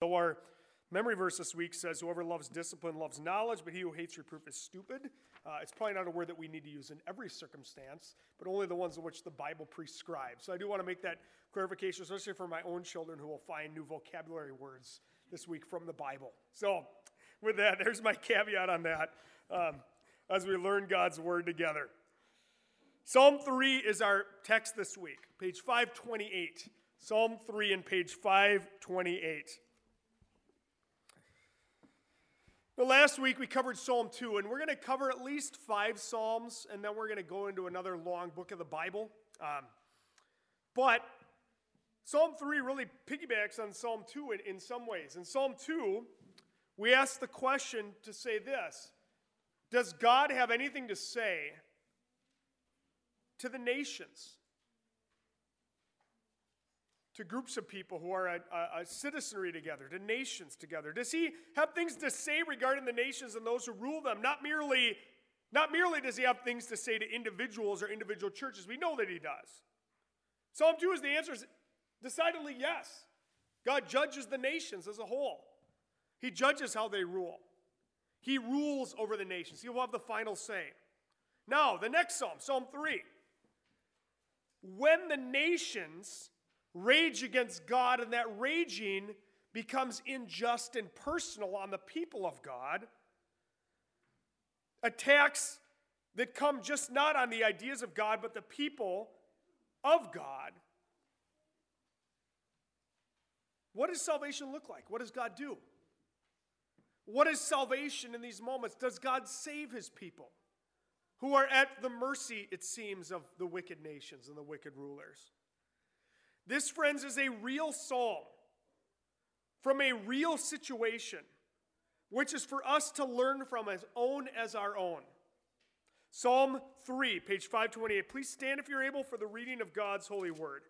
So our memory verse this week says, whoever loves discipline loves knowledge, but he who hates reproof is stupid. It's probably not a word that we need to use in every circumstance, but only the ones in which the Bible prescribes. So I do want to make that clarification, especially for my own children who will find new vocabulary words this week from the Bible. So with that, there's my caveat on that as we learn God's word together. Psalm 3 is our text this week, page 528. Psalm 3 and page 528. Well, last week we covered Psalm 2, and we're going to cover at least 5 Psalms, and then we're going to go into another long book of the Bible. But Psalm 3 really piggybacks on Psalm 2 in some ways. In Psalm 2, we ask the question to say this: does God have anything to say to the nations? To groups of people who are a citizenry together, to nations together? Does he have things to say regarding the nations and those who rule them? Not merely does he have things to say to individuals or individual churches. We know that he does. Psalm 2 is the answer is decidedly yes. God judges the nations as a whole. He judges how they rule. He rules over the nations. He will have the final say. Now, the next Psalm, Psalm 3. When the nations rage against God, and that raging becomes unjust and personal on the people of God, attacks that come just not on the ideas of God, but the people of God. What does salvation look like? What does God do? What is salvation in these moments? Does God save his people who are at the mercy, it seems, of the wicked nations and the wicked rulers? This, friends, is a real psalm from a real situation, which is for us to learn from as our own. Psalm 3, page 528. Please stand if you're able for the reading of God's holy word.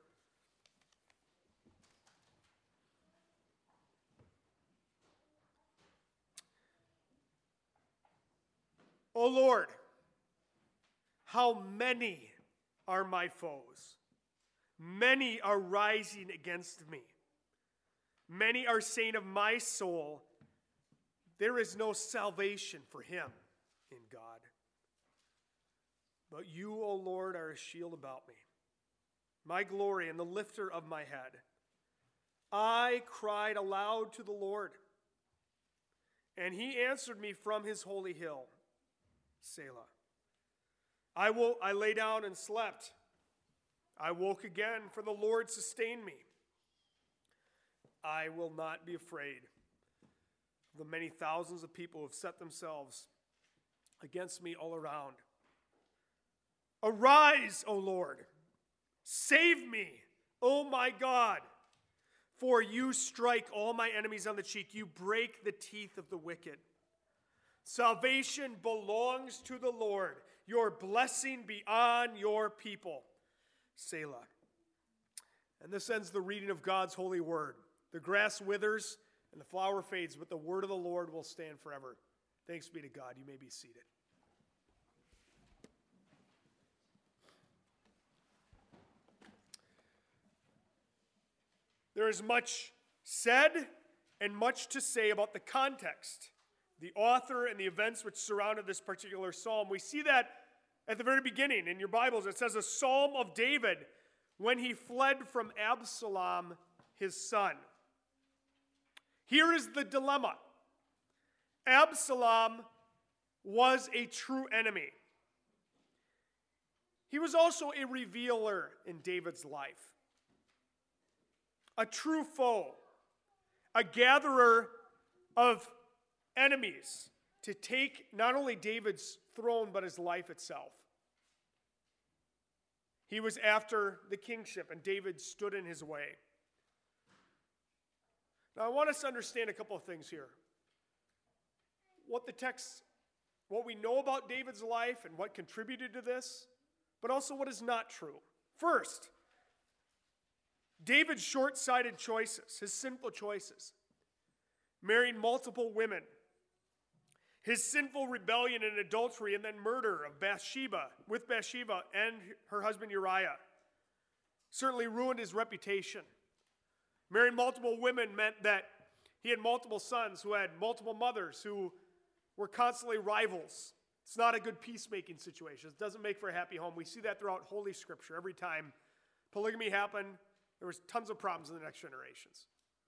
O Lord, how many are my foes? Many are rising against me. Many are saying of my soul, there is no salvation for him in God. But you, O Lord, are a shield about me, my glory and the lifter of my head. I cried aloud to the Lord, and he answered me from his holy hill, Selah. I lay down and slept. I woke again, for the Lord sustained me. I will not be afraid of the many thousands of people who have set themselves against me all around. Arise, O Lord. Save me, O my God. For you strike all my enemies on the cheek. You break the teeth of the wicked. Salvation belongs to the Lord. Your blessing be on your people. Selah. And this ends the reading of God's holy word. The grass withers and the flower fades, but the word of the Lord will stand forever. Thanks be to God. You may be seated. There is much said and much to say about the context, the author, and the events which surrounded this particular psalm. We see that at the very beginning in your Bibles. It says a psalm of David when he fled from Absalom, his son. Here is the dilemma. Absalom was a true enemy. He was also a revealer in David's life. A true foe. A gatherer of enemies to take not only David's throne, but his life itself. He was after the kingship, and David stood in his way. Now, I want us to understand a couple of things here. What we know about David's life and what contributed to this, but also what is not true. First, David's short-sighted choices, his sinful choices, marrying multiple women, his sinful rebellion and adultery, and then murder of Bathsheba and her husband Uriah, certainly ruined his reputation. Marrying multiple women meant that He had multiple sons who had multiple mothers who were constantly rivals. It's not a good peacemaking situation. It doesn't make for a happy home. We see that throughout Holy Scripture. Every time polygamy happened, there was tons of problems in the next generations.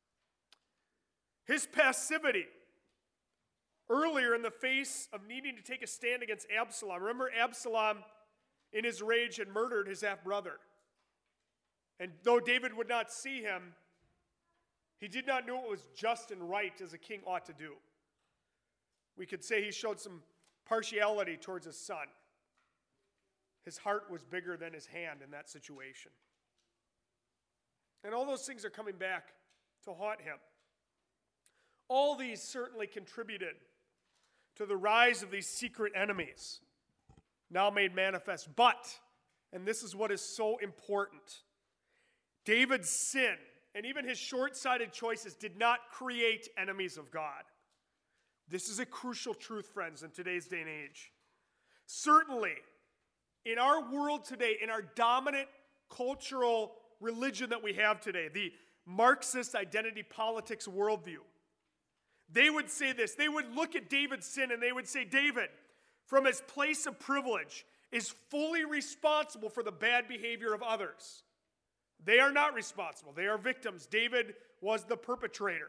His passivity earlier in the face of needing to take a stand against Absalom. Remember, Absalom, in his rage, had murdered his half-brother. And though David would not see him, he did not know what was just and right as a king ought to do. We could say he showed some partiality towards his son. His heart was bigger than his hand in that situation. And all those things are coming back to haunt him. All these certainly contributed to the rise of these secret enemies, now made manifest. But, and this is what is so important, David's sin and even his short-sighted choices did not create enemies of God. This is a crucial truth, friends, in today's day and age. Certainly, in our world today, in our dominant cultural religion that we have today, the Marxist identity politics worldview, they would say this. They would look at David's sin and they would say, David, from his place of privilege, is fully responsible for the bad behavior of others. They are not responsible. They are victims. David was the perpetrator.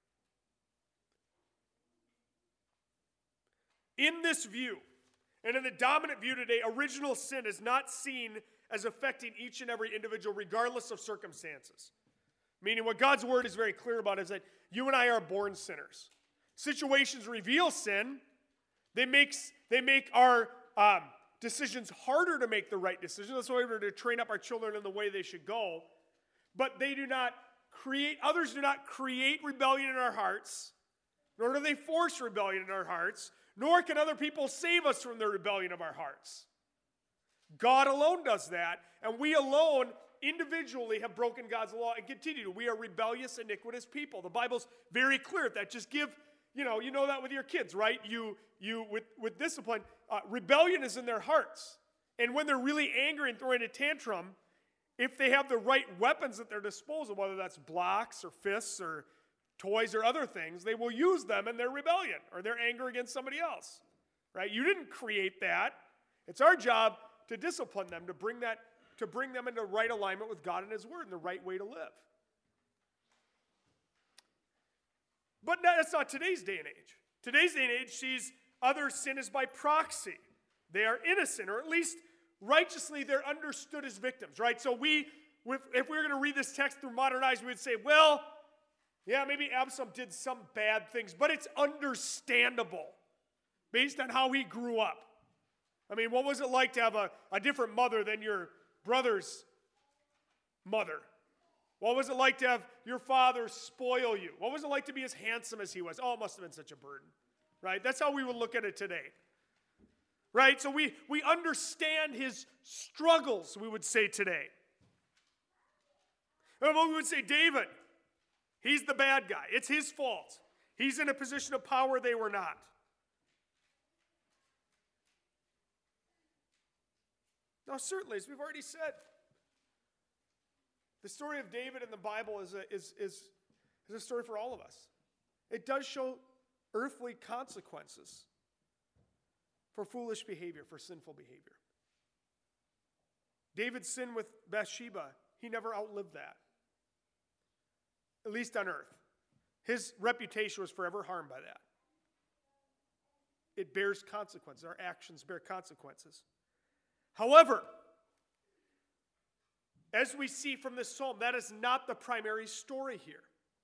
In this view, and in the dominant view today, original sin is not seen as affecting each and every individual regardless of circumstances. Meaning what God's word is very clear about is that you and I are born sinners. Situations reveal sin. They make our decisions harder to make the right decision. That's why we're to train up our children in the way they should go. But they do not create, others do not create rebellion in our hearts, nor do they force rebellion in our hearts, nor can other people save us from the rebellion of our hearts. God alone does that, and we alone individually have broken God's law and continue to. We are rebellious, iniquitous people. The Bible's very clear at that. Just give, you know that with your kids, right? With discipline, rebellion is in their hearts. And when they're really angry and throwing a tantrum, if they have the right weapons at their disposal, whether that's blocks or fists or toys or other things, they will use them in their rebellion or their anger against somebody else, right? You didn't create that. It's our job to discipline them, to bring them into right alignment with God and His Word and the right way to live. But that's not today's day and age. Today's day and age sees other sin as by proxy. They are innocent, or at least righteously they're understood as victims, right? So if we were going to read this text through modern eyes, we would say, well, yeah, maybe Absalom did some bad things, but it's understandable based on how he grew up. I mean, what was it like to have a different mother than your brother's mother? What was it like to have your father spoil you? What was it like to be as handsome as he was? Oh, it must have been such a burden, right? That's how we would look at it today, right? So we understand his struggles, we would say today. And we would say, David, he's the bad guy. It's his fault. He's in a position of power they were not. Now, certainly, as we've already said, the story of David in the Bible is a story for all of us. It does show earthly consequences for foolish behavior, for sinful behavior. David's sin with Bathsheba, he never outlived that, at least on earth. His reputation was forever harmed by that. It bears consequences. Our actions bear consequences. However, as we see from this psalm, that is not the primary story here.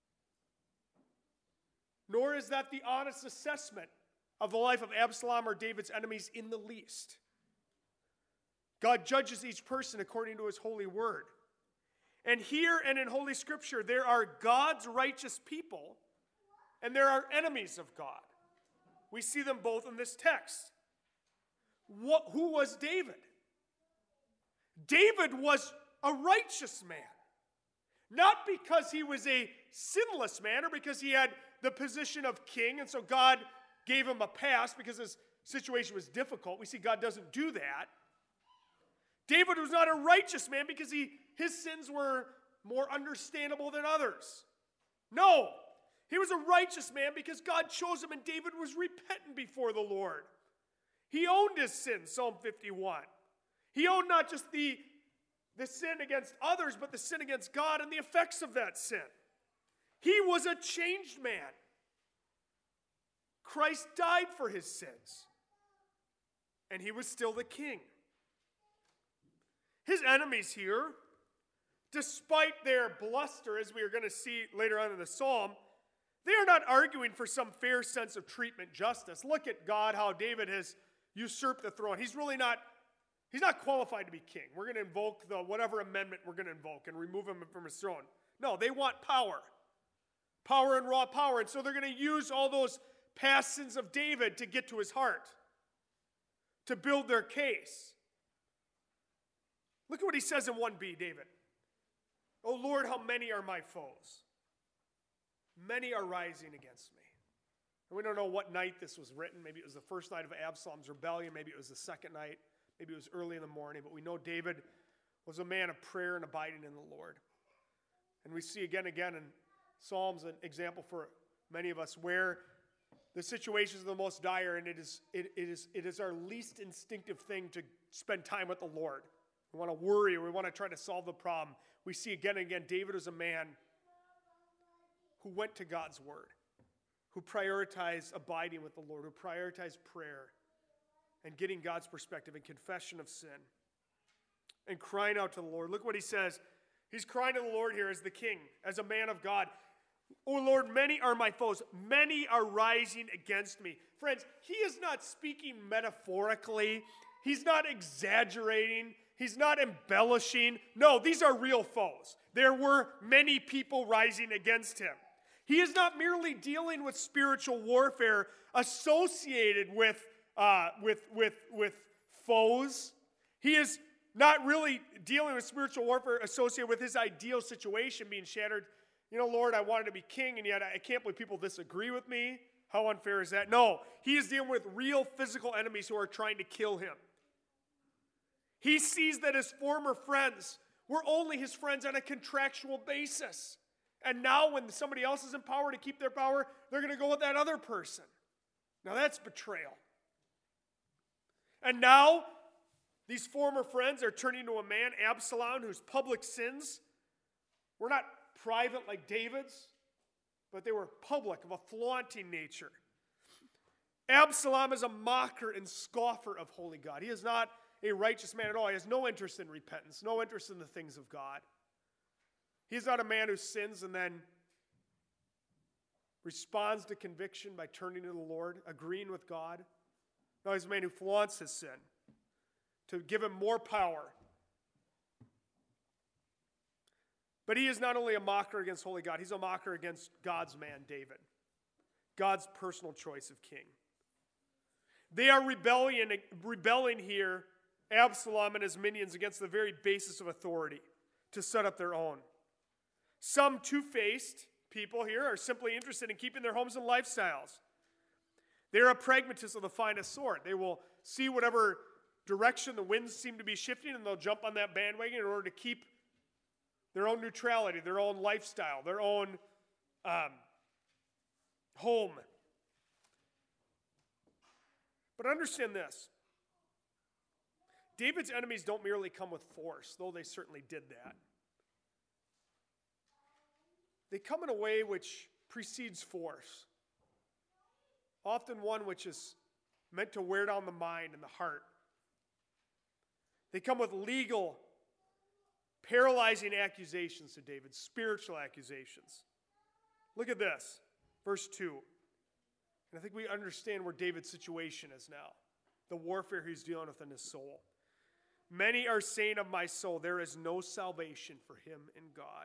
Nor is that the honest assessment of the life of Absalom or David's enemies in the least. God judges each person according to his holy word. And here and in Holy Scripture, there are God's righteous people and there are enemies of God. We see them both in this text. Who was David? David was a righteous man. Not because he was a sinless man or because he had the position of king and so God gave him a pass because his situation was difficult. We see God doesn't do that. David was not a righteous man because his sins were more understandable than others. No, He was a righteous man because God chose him, and David was repentant before the Lord. He owned his sin, Psalm 51. He owned not just the sin against others, but the sin against God and the effects of that sin. He was a changed man. Christ died for his sins, and he was still the king. His enemies here, despite their bluster, as we are going to see later on in the psalm, they are not arguing for some fair sense of treatment justice. Look at God, how David has usurped the throne. He's not qualified to be king. We're going to invoke the whatever amendment we're going to invoke and remove him from his throne. No, they want power. Power and raw power. And so they're going to use all those past sins of David to get to his heart, to build their case. Look at what he says in 1b, David. "O Lord, how many are my foes? Many are rising against me." And we don't know what night this was written. Maybe it was the first night of Absalom's rebellion. Maybe it was the second night. Maybe it was early in the morning. But we know David was a man of prayer and abiding in the Lord. And we see again in Psalms an example for many of us where the situations are the most dire, and it is our least instinctive thing to spend time with the Lord. We want to worry, or we want to try to solve the problem. We see again and again, David was a man who went to God's word, who prioritized abiding with the Lord, who prioritized prayer and getting God's perspective and confession of sin and crying out to the Lord. Look what he says. He's crying to the Lord here as the king, as a man of God. "O Lord, many are my foes. Many are rising against me." Friends, he is not speaking metaphorically. He's not exaggerating. He's not embellishing. No, these are real foes. There were many people rising against him. He is not merely dealing with spiritual warfare associated with foes. He is not really dealing with spiritual warfare associated with his ideal situation being shattered. You know, Lord, I wanted to be king, and yet I can't believe people disagree with me. How unfair is that? No, he is dealing with real physical enemies who are trying to kill him. He sees that his former friends were only his friends on a contractual basis. And now when somebody else is in power to keep their power, they're going to go with that other person. Now that's betrayal. And now these former friends are turning to a man, Absalom, whose public sins were not private like David's, but they were public, of a flaunting nature. Absalom is a mocker and scoffer of holy God. He is not a righteous man at all. He has no interest in repentance, no interest in the things of God. He is not a man who sins and then responds to conviction by turning to the Lord, agreeing with God. No, he's a man who flaunts his sin to give him more power. But he is not only a mocker against holy God, he's a mocker against God's man, David, God's personal choice of king. They are rebelling here, Absalom and his minions, against the very basis of authority to set up their own. Some two-faced people here are simply interested in keeping their homes and lifestyles. They're a pragmatist of the finest sort. They will see whatever direction the winds seem to be shifting, and they'll jump on that bandwagon in order to keep their own neutrality, their own lifestyle, their own home. But understand this. David's enemies don't merely come with force, though they certainly did that. They come in a way which precedes force, often one which is meant to wear down the mind and the heart. They come with legal, paralyzing accusations to David, spiritual accusations. Look at this, verse 2. And I think we understand where David's situation is now, the warfare he's dealing with in his soul. "Many are saying of my soul, there is no salvation for him in God."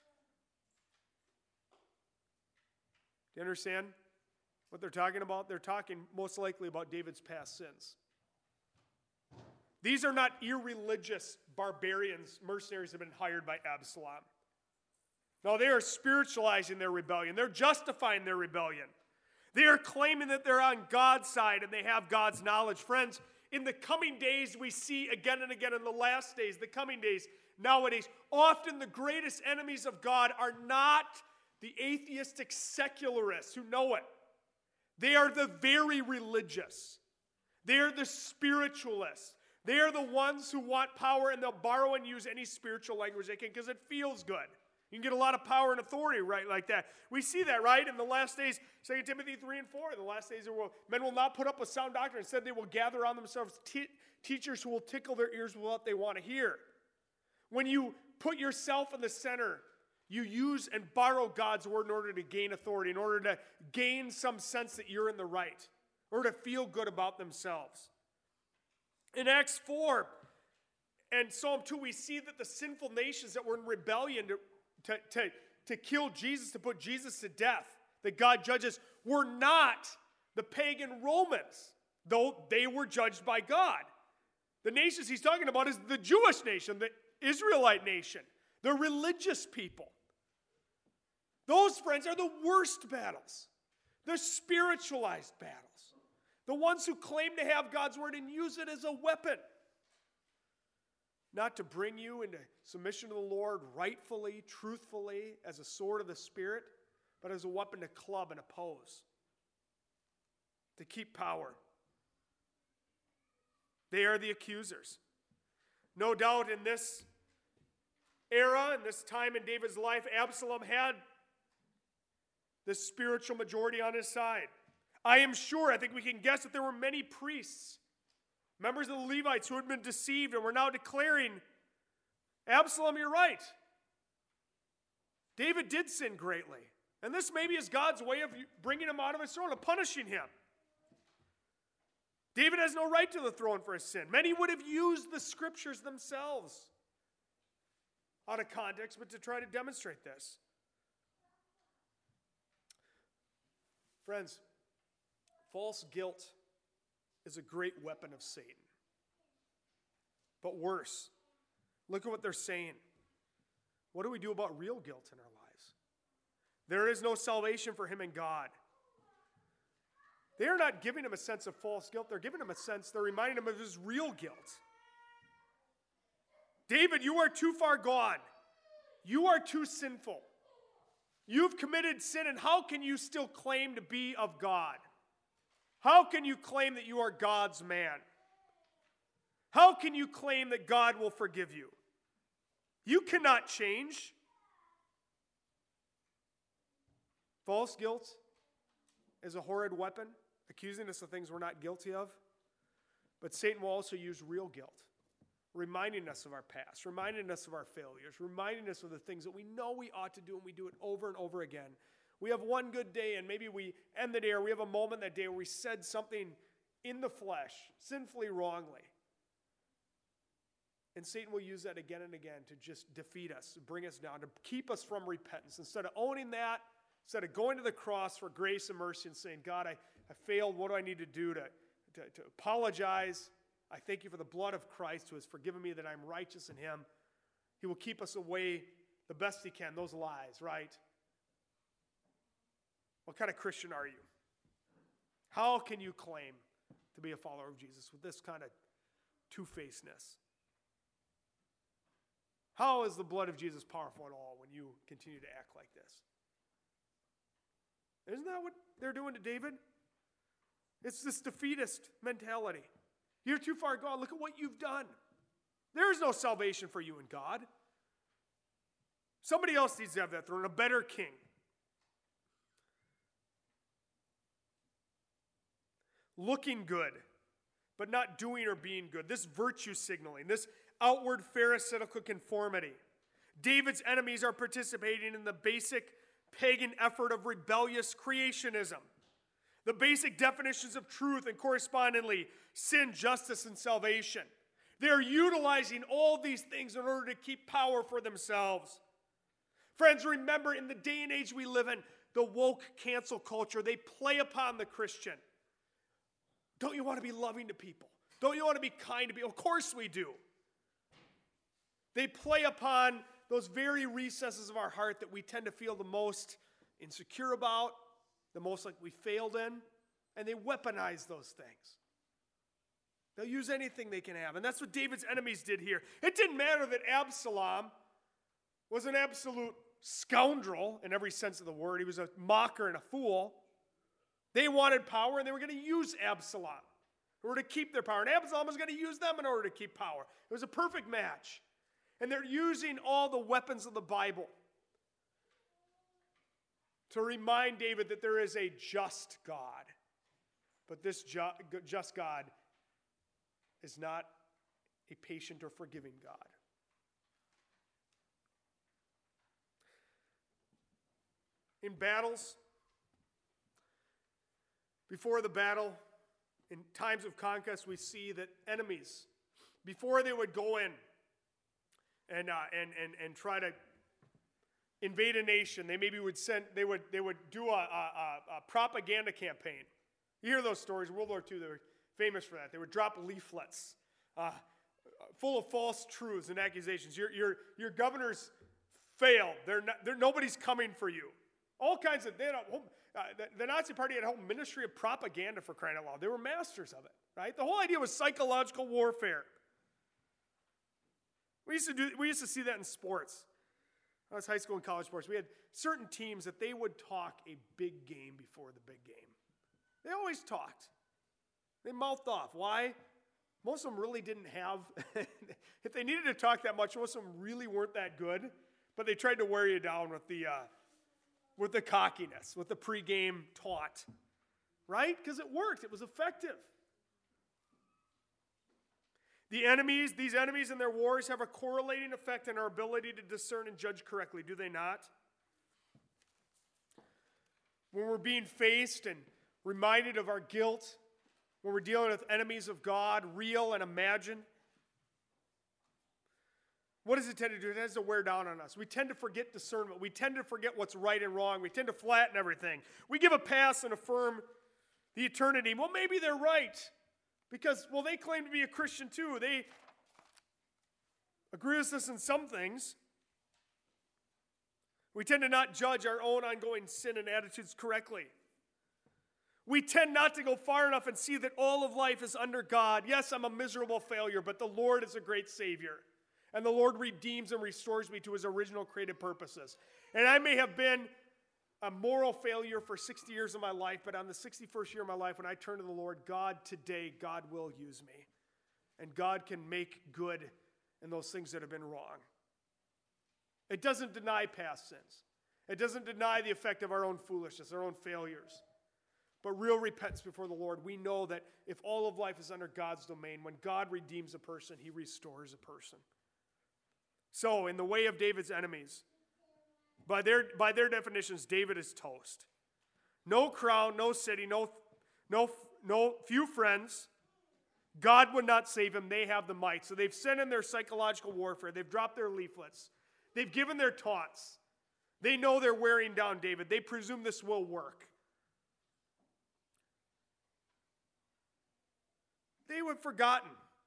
Do you understand what they're talking about? They're talking most likely about David's past sins. These are not irreligious barbarians, mercenaries that have been hired by Absalom. No, they are spiritualizing their rebellion. They're justifying their rebellion. They are claiming that they're on God's side and they have God's knowledge. Friends, in the coming days, we see again and again in the last days, the coming days, nowadays, often the greatest enemies of God are not the atheistic secularists who know it. They are the very religious. They are the spiritualists. They are the ones who want power, and they'll borrow and use any spiritual language they can because it feels good. You can get a lot of power and authority right like that. We see that, right? In the last days, 2 Timothy 3 and 4, in the last days, men will not put up with sound doctrine. Instead, they will gather on themselves teachers who will tickle their ears with what they want to hear. When you put yourself in the center, you use and borrow God's word in order to gain authority, in order to gain some sense that you're in the right, or to feel good about themselves. In Acts 4 and Psalm 2, we see that the sinful nations that were in rebellion to kill Jesus, to put Jesus to death, that God judges, were not the pagan Romans, though they were judged by God. The nations he's talking about is the Jewish nation, the Israelite nation, the religious people. Those, friends, are the worst battles, the spiritualized battles, the ones who claim to have God's word and use it as a weapon, not to bring you into submission to the Lord rightfully, truthfully, as a sword of the Spirit, but as a weapon to club and oppose, to keep power. They are the accusers. No doubt in this era, in this time in David's life, Absalom had the spiritual majority on his side. I am sure, I think we can guess that there were many priests, members of the Levites who had been deceived and were now declaring, Absalom, you're right. David did sin greatly. And this maybe is God's way of bringing him out of his throne, of punishing him. David has no right to the throne for his sin. Many would have used the scriptures themselves out of context, but to try to demonstrate this. Friends, false guilt is a great weapon of Satan. But worse, look at what they're saying. What do we do about real guilt in our lives? There is no salvation for him in God. They are not giving him a sense of false guilt. They're giving him a sense, they're reminding him of his real guilt. David, you are too far gone. You are too sinful. You've committed sin, and how can you still claim to be of God? How can you claim that you are God's man? How can you claim that God will forgive you? You cannot change. False guilt is a horrid weapon, accusing us of things we're not guilty of. But Satan will also use real guilt, reminding us of our past, reminding us of our failures, reminding us of the things that we know we ought to do, and we do it over and over again. We have one good day, and maybe we end the day, or we have a moment that day where we said something in the flesh, sinfully, wrongly. And Satan will use that again and again to just defeat us, to bring us down, to keep us from repentance. Instead of owning that, instead of going to the cross for grace and mercy and saying, God, I failed. What do I need to do to apologize? I thank you for the blood of Christ who has forgiven me, that I'm righteous in him. He will keep us away the best he can, those lies, right? What kind of Christian are you? How can you claim to be a follower of Jesus with this kind of two-facedness? How is the blood of Jesus powerful at all when you continue to act like this? Isn't that what they're doing to David? It's this defeatist mentality. You're too far gone. Look at what you've done. There is no salvation for you in God. Somebody else needs to have that throne, a better king. Looking good, but not doing or being good. This virtue signaling, this outward pharisaical conformity. David's enemies are participating in the basic pagan effort of rebellious creationism. The basic definitions of truth and correspondingly sin, justice, and salvation. They're utilizing all these things in order to keep power for themselves. Friends, remember, in the day and age we live in, the woke cancel culture, they play upon the Christian. Don't you want to be loving to people? Don't you want to be kind to people? Of course we do. They play upon those very recesses of our heart that we tend to feel the most insecure about, the most like we failed in, and they weaponize those things. They'll use anything they can have, and that's what David's enemies did here. It didn't matter that Absalom was an absolute scoundrel in every sense of the word. He was a mocker and a fool. They wanted power, and they were going to use Absalom in order to keep their power. And Absalom was going to use them in order to keep power. It was a perfect match. And they're using all the weapons of the Bible to remind David that there is a just God. But this just God is not a patient or forgiving God. In battles, before the battle, in times of conquest, we see that enemies, before they would go in and try to invade a nation, they maybe would do a propaganda campaign. You hear those stories. World War II, they were famous for that. They would drop leaflets full of false truths and accusations. Your governors failed. Nobody's coming for you. All kinds of, the Nazi Party had a whole ministry of propaganda, for crying out loud. They were masters of it, right? The whole idea was psychological warfare. We used to see that in sports. That was high school and college sports. We had certain teams that they would talk a big game before the big game. They always talked. They mouthed off. Why? Most of them really didn't have, if they needed to talk that much, most of them really weren't that good, but they tried to wear you down with the cockiness, with the pregame taunt, right? Because it worked. It was effective. These enemies and their wars have a correlating effect on our ability to discern and judge correctly, do they not? When we're being faced and reminded of our guilt, when we're dealing with enemies of God, real and imagined, what does it tend to do? It tends to wear down on us. We tend to forget discernment. We tend to forget what's right and wrong. We tend to flatten everything. We give a pass and affirm the eternity. Well, maybe they're right. Because, well, they claim to be a Christian too. They agree with us in some things. We tend to not judge our own ongoing sin and attitudes correctly. We tend not to go far enough and see that all of life is under God. Yes, I'm a miserable failure, but the Lord is a great Savior. And the Lord redeems and restores me to his original created purposes. And I may have been a moral failure for 60 years of my life, but on the 61st year of my life, when I turn to the Lord, God will use me. And God can make good in those things that have been wrong. It doesn't deny past sins. It doesn't deny the effect of our own foolishness, our own failures. But real repentance before the Lord, we know that if all of life is under God's domain, when God redeems a person, he restores a person. So, in the way of David's enemies, by their definitions, David is toast. No crown, no city, no few friends. God would not save him. They have the might. So they've sent in their psychological warfare. They've dropped their leaflets. They've given their taunts. They know they're wearing down David. They presume this will work. They have forgotten,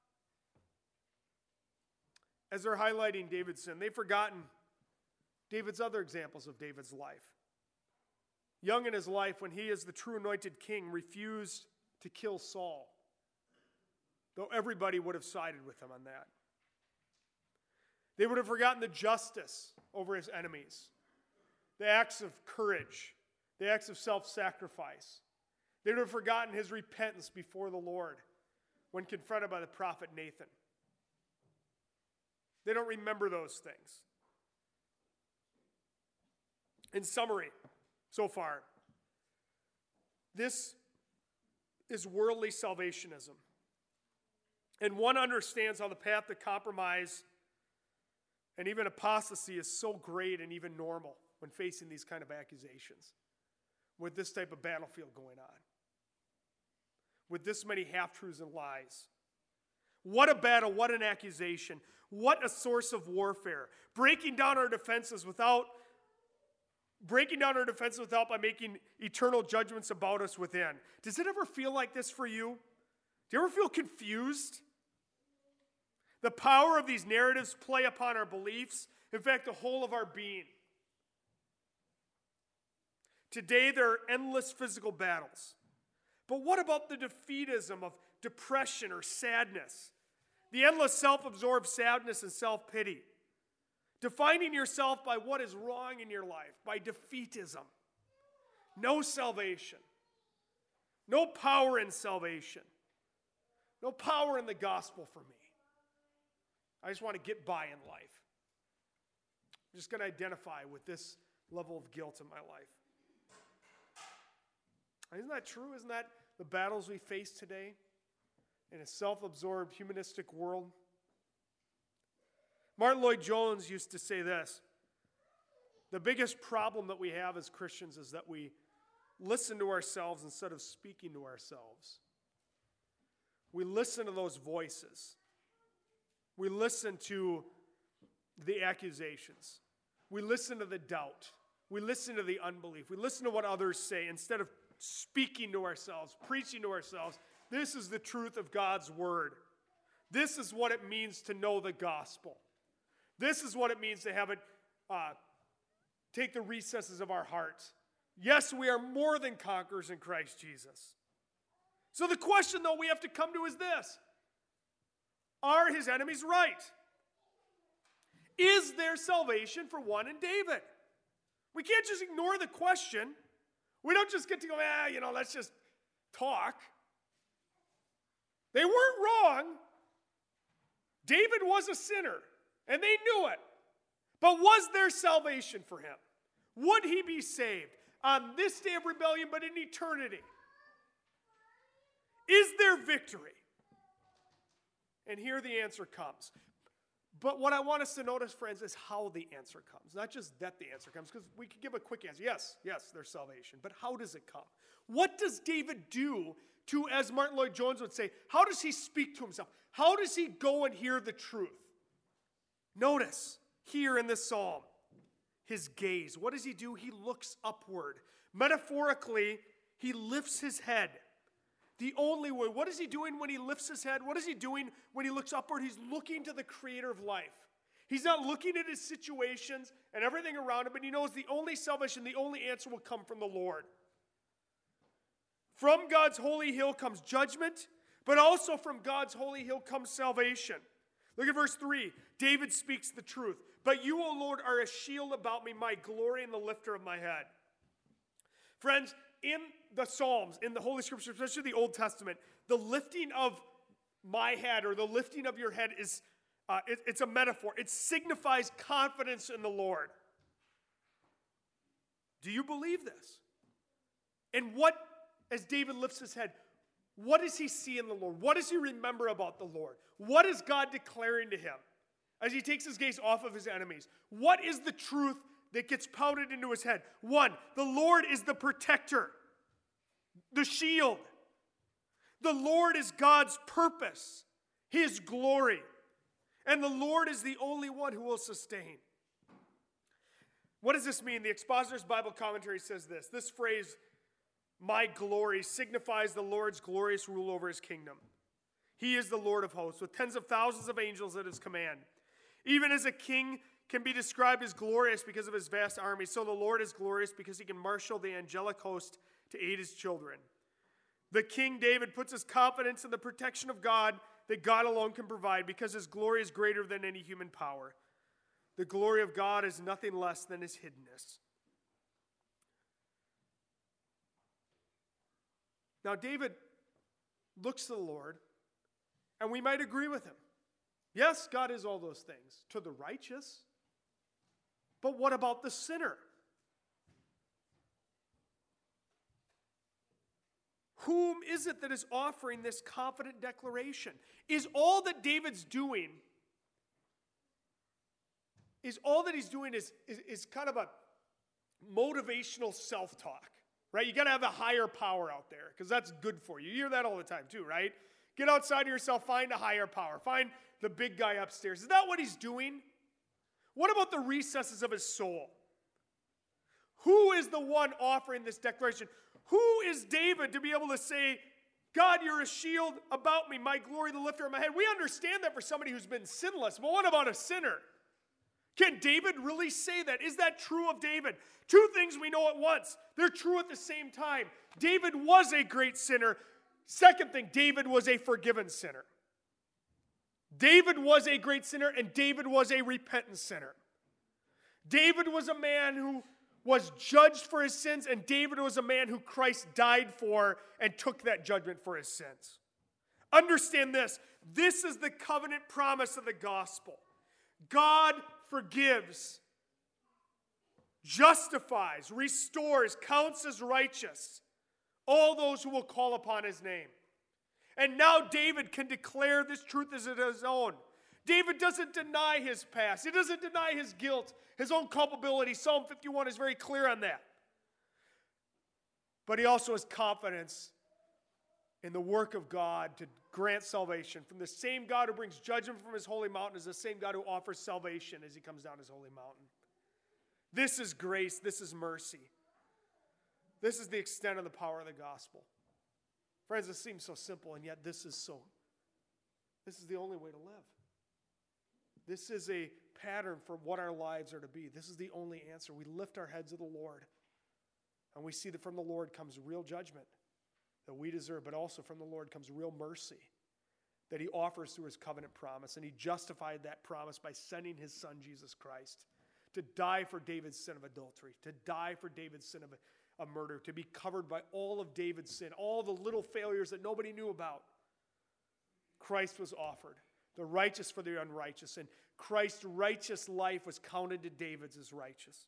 as they're highlighting David's sin, they've forgotten David's other examples of David's life. Young in his life, when he, as the true anointed king, refused to kill Saul, though everybody would have sided with him on that. They would have forgotten the justice over his enemies, the acts of courage, the acts of self-sacrifice. They would have forgotten his repentance before the Lord when confronted by the prophet Nathan. They don't remember those things. In summary, so far, this is worldly salvationism. And one understands how the path to compromise and even apostasy is so great and even normal when facing these kind of accusations, with this type of battlefield going on, with this many half-truths and lies. What a battle, what an accusation, what a source of warfare. Breaking down our defenses without by making eternal judgments about us within. Does it ever feel like this for you? Do you ever feel confused? The power of these narratives play upon our beliefs, in fact, the whole of our being. Today, there are endless physical battles. But what about the defeatism of depression or sadness? The endless self-absorbed sadness and self-pity? Defining yourself by what is wrong in your life, by defeatism. No salvation. No power in salvation. No power in the gospel for me. I just want to get by in life. I'm just going to identify with this level of guilt in my life. Isn't that true? Isn't that the battles we face today in a self-absorbed humanistic world? Martin Lloyd-Jones used to say this: the biggest problem that we have as Christians is that we listen to ourselves instead of speaking to ourselves. We listen to those voices. We listen to the accusations. We listen to the doubt. We listen to the unbelief. We listen to what others say instead of speaking to ourselves, preaching to ourselves. This is the truth of God's word. This is what it means to know the gospel. This is what it means to have it take the recesses of our hearts. Yes, we are more than conquerors in Christ Jesus. So the question, though, we have to come to is this: are his enemies right? Is there salvation for one in David? We can't just ignore the question. We don't just get to go, let's just talk. They weren't wrong. David was a sinner, and they knew it. But was there salvation for him? Would he be saved on this day of rebellion, but in eternity? Is there victory? And here the answer comes. But what I want us to notice, friends, is how the answer comes. Not just that the answer comes, because we could give a quick answer. Yes, there's salvation. But how does it come? What does David do to, as Martin Lloyd-Jones would say, how does he speak to himself? How does he go and hear the truth? Notice here in this psalm, his gaze. What does he do? He looks upward. Metaphorically, he lifts his head. The only way. What is he doing when he lifts his head? What is he doing when he looks upward? He's looking to the creator of life. He's not looking at his situations and everything around him, but he knows the only salvation, the only answer will come from the Lord. From God's holy hill comes judgment, but also from God's holy hill comes salvation. Look at verse 3. David speaks the truth. But you, O Lord, are a shield about me, my glory and the lifter of my head. Friends, in the Psalms, in the Holy Scripture, especially the Old Testament, the lifting of my head or the lifting of your head is it's a metaphor. It signifies confidence in the Lord. Do you believe this? And what, as David lifts his head, what does he see in the Lord? What does he remember about the Lord? What is God declaring to him as he takes his gaze off of his enemies? What is the truth that gets pounded into his head? One, the Lord is the protector, the shield. The Lord is God's purpose, his glory. And the Lord is the only one who will sustain. What does this mean? The Expositor's Bible Commentary says this. This phrase, my glory, signifies the Lord's glorious rule over his kingdom. He is the Lord of hosts, with tens of thousands of angels at his command. Even as a king can be described as glorious because of his vast army, so the Lord is glorious because he can marshal the angelic host to aid his children. The King David puts his confidence in the protection of God that God alone can provide because his glory is greater than any human power. The glory of God is nothing less than his hiddenness. Now David looks to the Lord, and we might agree with him. Yes, God is all those things to the righteous. But what about the sinner? Whom is it that is offering this confident declaration? Is all that David's doing, is kind of a motivational self-talk, right? You got to have a higher power out there because that's good for you. You hear that all the time too, right? Get outside of yourself, find a higher power. Find the big guy upstairs. Is that what he's doing? What about the recesses of his soul? Who is the one offering this declaration? Who is David to be able to say, God, you're a shield about me, my glory, the lifter of my head? We understand that for somebody who's been sinless, but what about a sinner? Can David really say that? Is that true of David? Two things we know at once. They're true at the same time. David was a great sinner. Second thing, David was a forgiven sinner. David was a great sinner, and David was a repentant sinner. David was a man who was judged for his sins, and David was a man who Christ died for and took that judgment for his sins. Understand this. This is the covenant promise of the gospel. God forgives, justifies, restores, counts as righteous all those who will call upon his name. And now David can declare this truth as his own. David doesn't deny his past. He doesn't deny his guilt, his own culpability. Psalm 51 is very clear on that. But he also has confidence in the work of God to grant salvation. From the same God who brings judgment from his holy mountain is the same God who offers salvation as he comes down his holy mountain. This is grace. This is mercy. This is the extent of the power of the gospel. Friends, this seems so simple, and yet this is the only way to live. This is a pattern for what our lives are to be. This is the only answer. We lift our heads to the Lord, and we see that from the Lord comes real judgment that we deserve, but also from the Lord comes real mercy that he offers through his covenant promise, and he justified that promise by sending his son, Jesus Christ, to die for David's sin of adultery, to die for David's sin of a murder, to be covered by all of David's sin, all the little failures that nobody knew about. Christ was offered, the righteous for the unrighteous, and Christ's righteous life was counted to David's as righteous.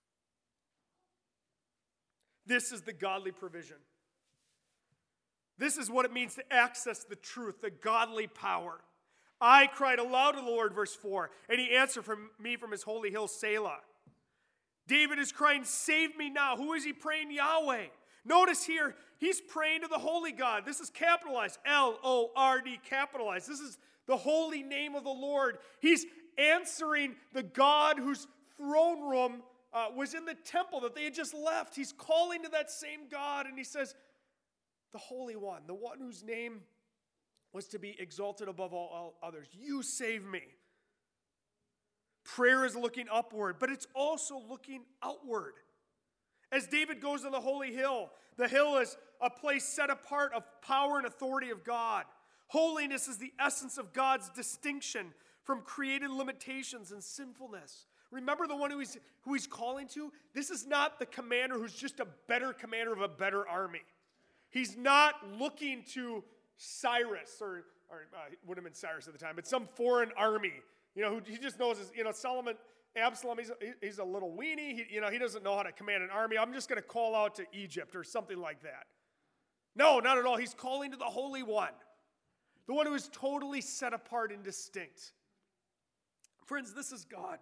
This is the godly provision. This is what it means to access the truth, the godly power. I cried aloud to the Lord, verse 4, and he answered me from his holy hill, Selah. David is crying, save me now. Who is he praying? Yahweh. Notice here, he's praying to the holy God. This is capitalized, L-O-R-D, capitalized. This is the holy name of the Lord. He's answering the God whose throne room was in the temple that they had just left. He's calling to that same God, and he says, the Holy One, the one whose name was to be exalted above all others. You save me. Prayer is looking upward, but it's also looking outward. As David goes to the holy hill, the hill is a place set apart of power and authority of God. Holiness is the essence of God's distinction from created limitations and sinfulness. Remember the one who he's calling to? This is not the commander who's just a better commander of a better army. He's not looking to Cyrus, or it would have been Cyrus at the time, but some foreign army. Who he just knows is, Absalom, he's a little weenie. He doesn't know how to command an army. I'm just going to call out to Egypt or something like that. No, not at all. He's calling to the Holy One, the one who is totally set apart and distinct. Friends, this is God.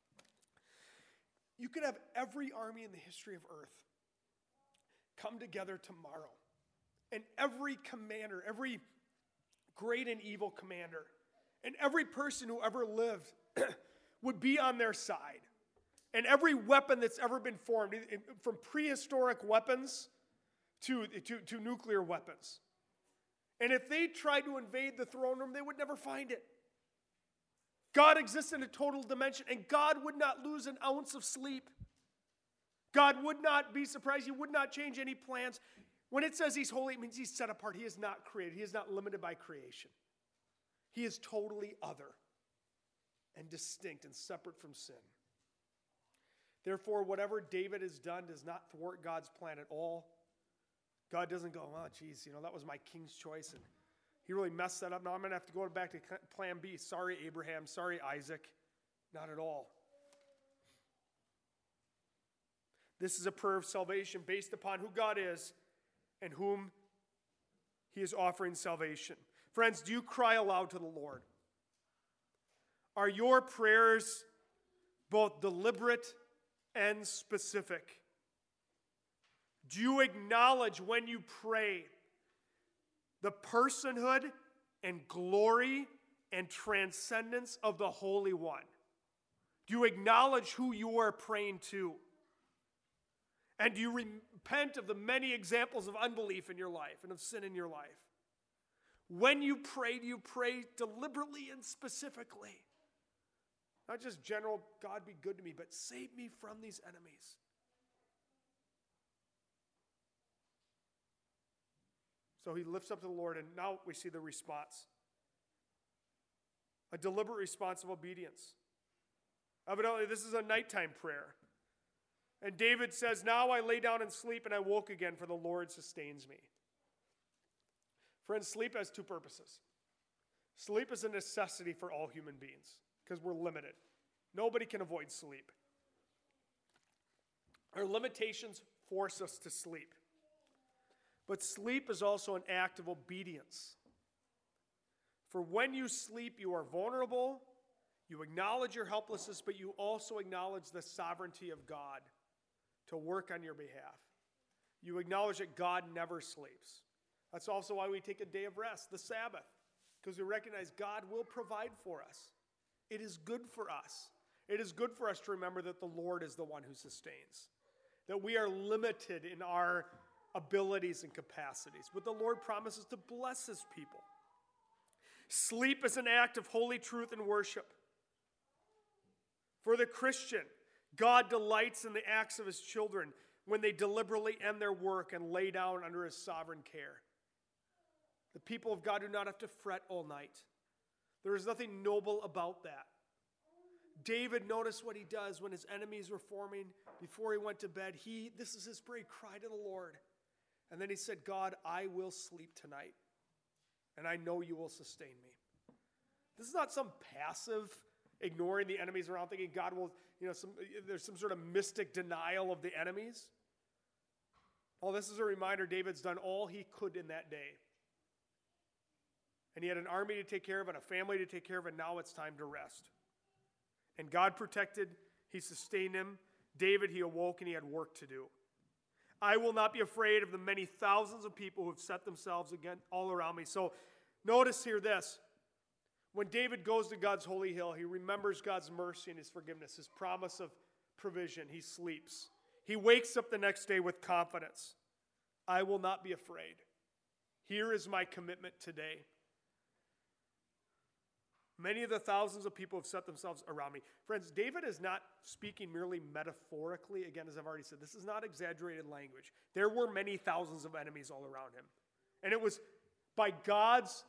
You could have every army in the history of earth come together tomorrow, and every commander, every great and evil commander, and every person who ever lived would be on their side. And every weapon that's ever been formed, from prehistoric weapons to nuclear weapons. And if they tried to invade the throne room, they would never find it. God exists in a total dimension, and God would not lose an ounce of sleep. God would not be surprised. He would not change any plans. When it says he's holy, it means he's set apart. He is not created. He is not limited by creation. He is totally other and distinct and separate from sin. Therefore, whatever David has done does not thwart God's plan at all. God doesn't go, oh, geez, that was my king's choice, and he really messed that up. Now I'm going to have to go back to plan B. Sorry, Abraham. Sorry, Isaac. Not at all. This is a prayer of salvation based upon who God is and whom he is offering salvation. Friends, do you cry aloud to the Lord? Are your prayers both deliberate and specific? Do you acknowledge when you pray the personhood and glory and transcendence of the Holy One? Do you acknowledge who you are praying to? And do you repent of the many examples of unbelief in your life and of sin in your life? When you pray, do you pray deliberately and specifically? Not just general, God be good to me, but save me from these enemies. So he lifts up to the Lord, and now we see the response. A deliberate response of obedience. Evidently, this is a nighttime prayer. And David says, now I lay down and sleep, and I woke again, for the Lord sustains me. Friends, sleep has two purposes. Sleep is a necessity for all human beings because we're limited. Nobody can avoid sleep. Our limitations force us to sleep. But sleep is also an act of obedience. For when you sleep, you are vulnerable, you acknowledge your helplessness, but you also acknowledge the sovereignty of God to work on your behalf. You acknowledge that God never sleeps. That's also why we take a day of rest, the Sabbath, because we recognize God will provide for us. It is good for us. It is good for us to remember that the Lord is the one who sustains, that we are limited in our abilities and capacities, but the Lord promises to bless his people. Sleep is an act of holy truth and worship. For the Christian, God delights in the acts of his children when they deliberately end their work and lay down under his sovereign care. The people of God do not have to fret all night. There is nothing noble about that. David, noticed what he does when his enemies were forming before he went to bed. This is his prayer, he cried to the Lord. And then he said, God, I will sleep tonight, and I know you will sustain me. This is not some passive ignoring the enemies around, thinking God will, there's some sort of mystic denial of the enemies. Oh, this is a reminder David's done all he could in that day. And he had an army to take care of and a family to take care of, and now it's time to rest. And God protected, he sustained him. David, he awoke and he had work to do. I will not be afraid of the many thousands of people who have set themselves again all around me. So notice here this. When David goes to God's holy hill, he remembers God's mercy and his forgiveness, his promise of provision. He sleeps. He wakes up the next day with confidence. I will not be afraid. Here is my commitment today. Many of the thousands of people have set themselves around me. Friends, David is not speaking merely metaphorically. Again, as I've already said, this is not exaggerated language. There were many thousands of enemies all around him. And it was by God's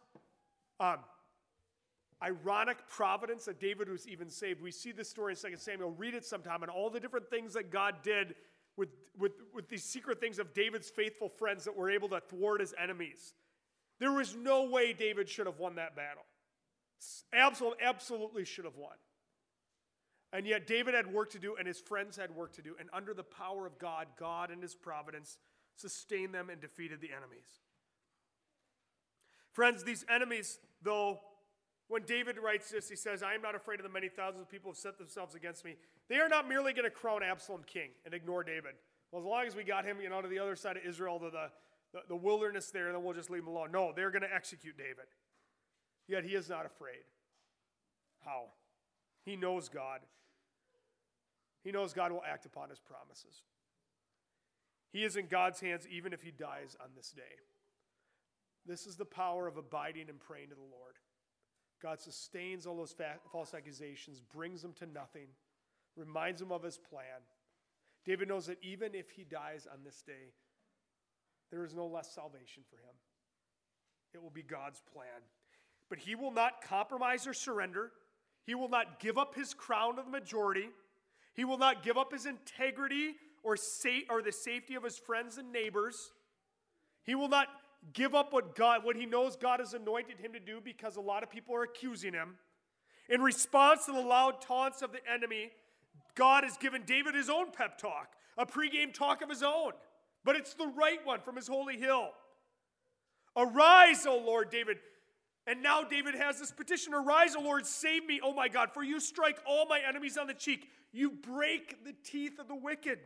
ironic providence that David was even saved. We see this story in 2 Samuel. Read it sometime, and all the different things that God did with these secret things of David's faithful friends that were able to thwart his enemies. There was no way David should have won that battle. Absolutely should have won. And yet David had work to do, and his friends had work to do. And under the power of God, God in his providence sustained them and defeated the enemies. Friends, these enemies, though, when David writes this, he says, I am not afraid of the many thousands of people who have set themselves against me. They are not merely going to crown Absalom king and ignore David. Well, as long as we got him, to the other side of Israel, to the wilderness there, then we'll just leave him alone. No, they're going to execute David. Yet he is not afraid. How? He knows God. He knows God will act upon his promises. He is in God's hands even if he dies on this day. This is the power of abiding and praying to the Lord. God sustains all those false accusations, brings them to nothing, reminds him of his plan. David knows that even if he dies on this day, there is no less salvation for him. It will be God's plan. But he will not compromise or surrender. He will not give up his crown to the majority. He will not give up his integrity or the safety of his friends and neighbors. He will not give up what he knows God has anointed him to do because a lot of people are accusing him. In response to the loud taunts of the enemy, God has given David his own pep talk, a pregame talk of his own. But it's the right one from his holy hill. Arise, O Lord, David. And now David has this petition, arise, O Lord, save me, oh my God, for you strike all my enemies on the cheek. You break the teeth of the wicked.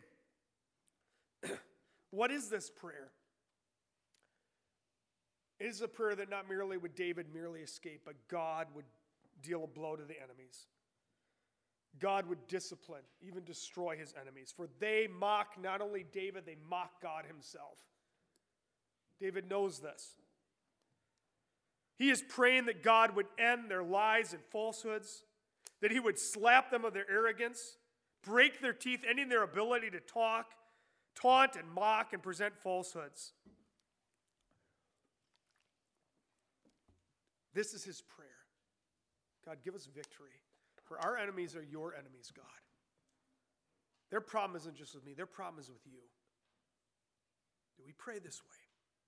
What is this prayer? It is a prayer that not merely would David merely escape, but God would deal a blow to the enemies. God would discipline, even destroy his enemies. For they mock not only David, they mock God himself. David knows this. He is praying that God would end their lies and falsehoods, that he would slap them of their arrogance, break their teeth, ending their ability to talk, taunt and mock and present falsehoods. This is his prayer. God, give us victory. For our enemies are your enemies, God. Their problem isn't just with me, their problem is with you. Do we pray this way?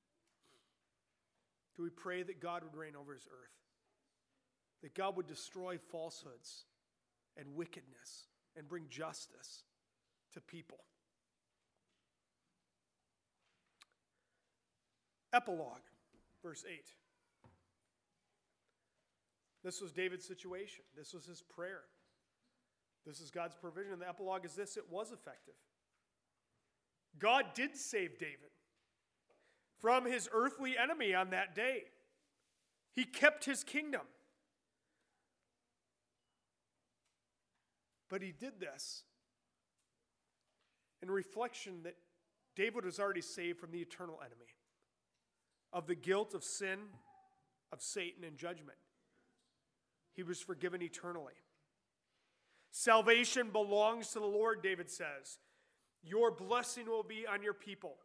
Do we pray that God would reign over his earth? That God would destroy falsehoods and wickedness and bring justice to people? Epilogue, verse 8. This was David's situation. This was his prayer. This is God's provision. The epilogue is this: it was effective. God did save David from his earthly enemy on that day. He kept his kingdom. But he did this in reflection that David was already saved from the eternal enemy, of the guilt of sin, of Satan, and judgment. He was forgiven eternally. Salvation belongs to the Lord, David says. Your blessing will be on your people.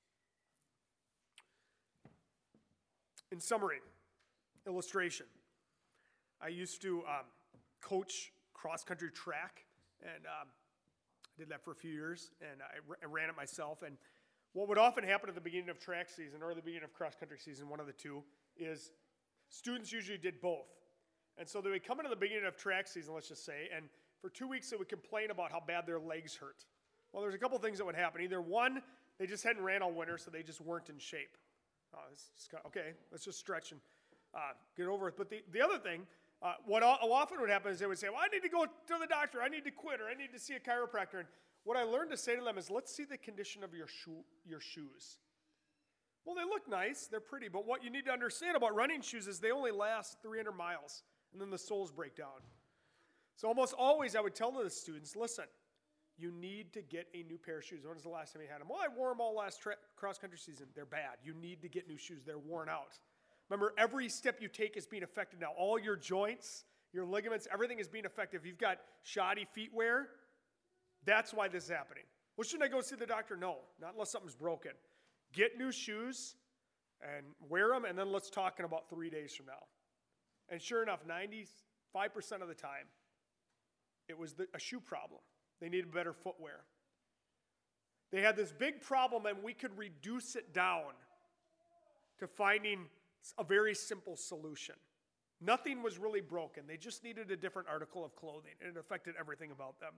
In summary, illustration. I used to coach cross-country track, and I did that for a few years, and I ran it myself. And what would often happen at the beginning of track season or the beginning of cross-country season, one of the two, is students usually did both. And so they would come into the beginning of track season, let's just say, and for 2 weeks they would complain about how bad their legs hurt. Well, there's a couple things that would happen. Either one, they just hadn't ran all winter, so they just weren't in shape. Okay, let's just stretch and get over it. But the other thing, what often would happen is they would say, well, I need to go to the doctor, I need to quit, or I need to see a chiropractor. And what I learned to say to them is, let's see the condition of your shoes. Well, they look nice, they're pretty, but what you need to understand about running shoes is they only last 300 miles, and then the soles break down. So almost always I would tell the students, listen, you need to get a new pair of shoes. When was the last time you had them? Well, I wore them all last cross-country season. They're bad. You need to get new shoes. They're worn out. Remember, every step you take is being affected now. All your joints, your ligaments, everything is being affected. If you've got shoddy feet wear, that's why this is happening. Well, shouldn't I go see the doctor? No, not unless something's broken. Get new shoes and wear them, and then let's talk in about 3 days from now. And sure enough, 95% of the time, it was a shoe problem. They needed better footwear. They had this big problem, and we could reduce it down to finding a very simple solution. Nothing was really broken. They just needed a different article of clothing, and it affected everything about them.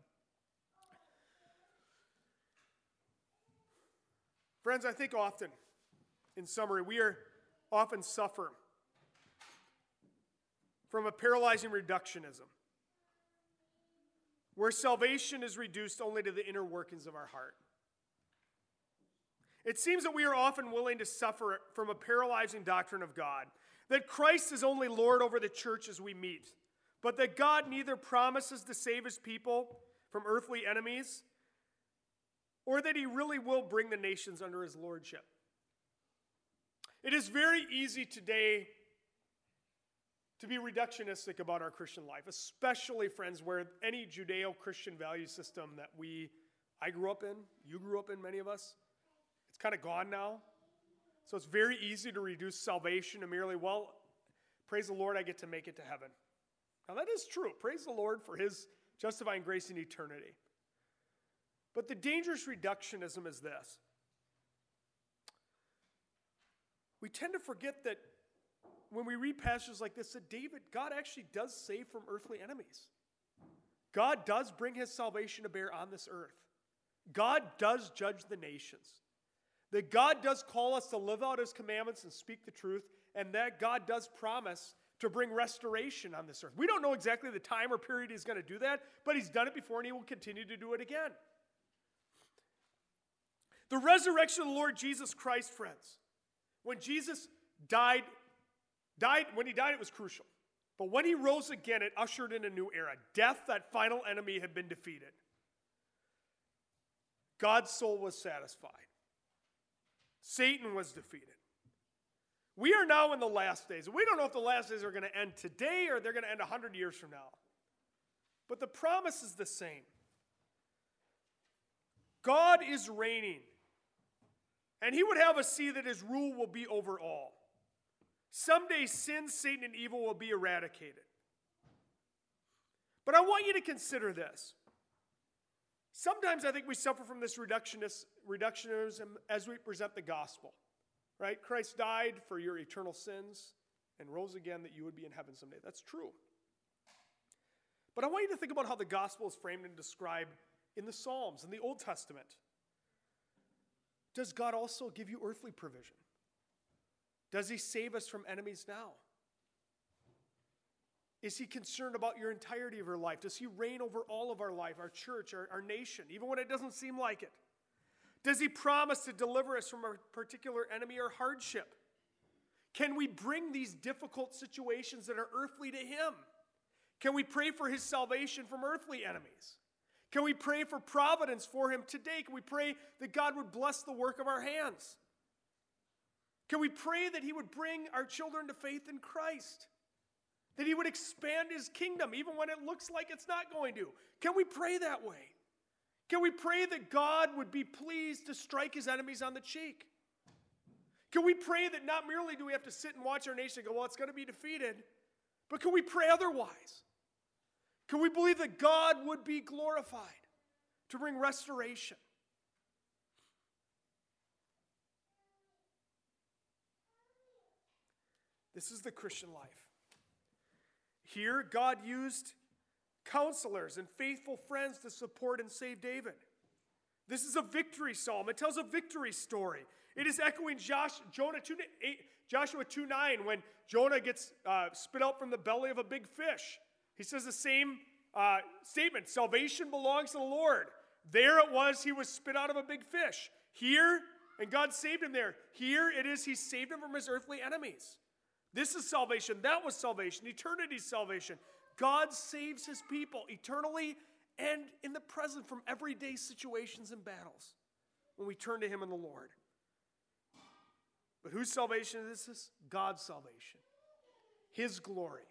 Friends, I think often, in summary, we are often suffer from a paralyzing reductionism, where salvation is reduced only to the inner workings of our heart. It seems that we are often willing to suffer from a paralyzing doctrine of God, that Christ is only Lord over the church as we meet, but that God neither promises to save his people from earthly enemies, or that he really will bring the nations under his lordship. It is very easy today to be reductionistic about our Christian life, especially, friends, where any Judeo-Christian value system that I grew up in, you grew up in, many of us, it's kind of gone now. So it's very easy to reduce salvation to merely, well, praise the Lord, I get to make it to heaven. Now that is true. Praise the Lord for his justifying grace in eternity. But the dangerous reductionism is this. We tend to forget that when we read passages like this, that God actually does save from earthly enemies. God does bring his salvation to bear on this earth. God does judge the nations. That God does call us to live out his commandments and speak the truth, and that God does promise to bring restoration on this earth. We don't know exactly the time or period he's going to do that, but he's done it before and he will continue to do it again. The resurrection of the Lord Jesus Christ, friends, when Jesus died, when he died, it was crucial. But when he rose again, it ushered in a new era. Death, that final enemy, had been defeated. God's soul was satisfied. Satan was defeated. We are now in the last days. We don't know if the last days are going to end today or they're going to end 100 years from now. But the promise is the same. God is reigning. And he would have us see that his rule will be over all. Someday sin, Satan, and evil will be eradicated. But I want you to consider this. Sometimes I think we suffer from this reductionism as we present the gospel. Right? Christ died for your eternal sins and rose again that you would be in heaven someday. That's true. But I want you to think about how the gospel is framed and described in the Psalms, in the Old Testament. Does God also give you earthly provision? Does he save us from enemies now? Is he concerned about your entirety of your life? Does he reign over all of our life, our church, our nation, even when it doesn't seem like it? Does he promise to deliver us from a particular enemy or hardship? Can we bring these difficult situations that are earthly to him? Can we pray for his salvation from earthly enemies? Can we pray for providence for him today? Can we pray that God would bless the work of our hands? Can we pray that he would bring our children to faith in Christ? That he would expand his kingdom even when it looks like it's not going to? Can we pray that way? Can we pray that God would be pleased to strike his enemies on the cheek? Can we pray that not merely do we have to sit and watch our nation and go, well, it's going to be defeated, but can we pray otherwise? Can we believe that God would be glorified to bring restoration? This is the Christian life. Here, God used counselors and faithful friends to support and save David. This is a victory psalm. It tells a victory story. It is echoing Joshua 2:9 when Jonah gets spit out from the belly of a big fish. He says the same statement, salvation belongs to the Lord. There it was, he was spit out of a big fish. Here, and God saved him there. Here it is, he saved him from his earthly enemies. This is salvation. That was salvation. Eternity's salvation. God saves his people eternally and in the present from everyday situations and battles when we turn to him in the Lord. But whose salvation is this? God's salvation. His glory.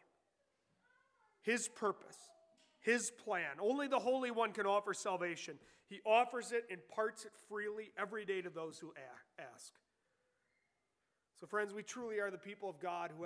His purpose. His plan. Only the Holy One can offer salvation. He offers it, imparts it freely every day to those who ask. So friends, we truly are the people of God who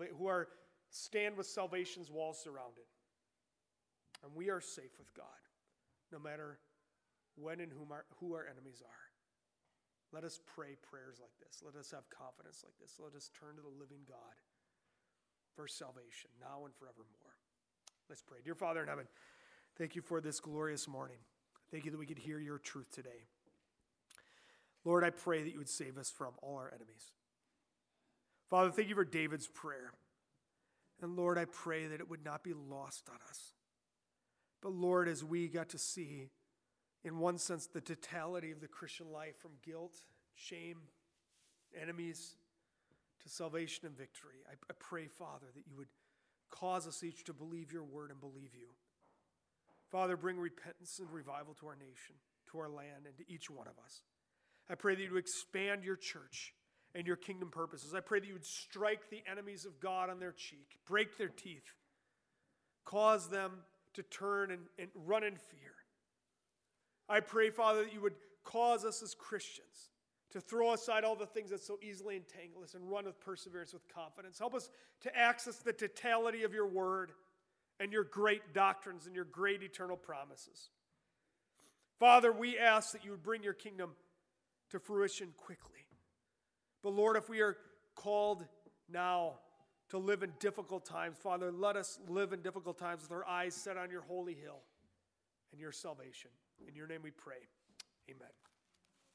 stand with salvation's walls surrounded. And we are safe with God, no matter when and who our enemies are. Let us pray prayers like this. Let us have confidence like this. Let us turn to the living God for salvation, now and forevermore. Let's pray. Dear Father in heaven, thank you for this glorious morning. Thank you that we could hear your truth today. Lord, I pray that you would save us from all our enemies. Father, thank you for David's prayer. And Lord, I pray that it would not be lost on us. But Lord, as we got to see, in one sense, the totality of the Christian life from guilt, shame, enemies, to salvation and victory, I pray, Father, that you would cause us each to believe your word and believe you. Father, bring repentance and revival to our nation, to our land, and to each one of us. I pray that you would expand your church and your kingdom purposes. I pray that you would strike the enemies of God on their cheek, break their teeth, cause them to turn and run in fear. I pray, Father, that you would cause us as Christians to throw aside all the things that so easily entangle us and run with perseverance, with confidence. Help us to access the totality of your word and your great doctrines and your great eternal promises. Father, we ask that you would bring your kingdom to fruition quickly. But Lord, if we are called now to live in difficult times, Father, let us live in difficult times with our eyes set on your holy hill and your salvation. In your name we pray. Amen.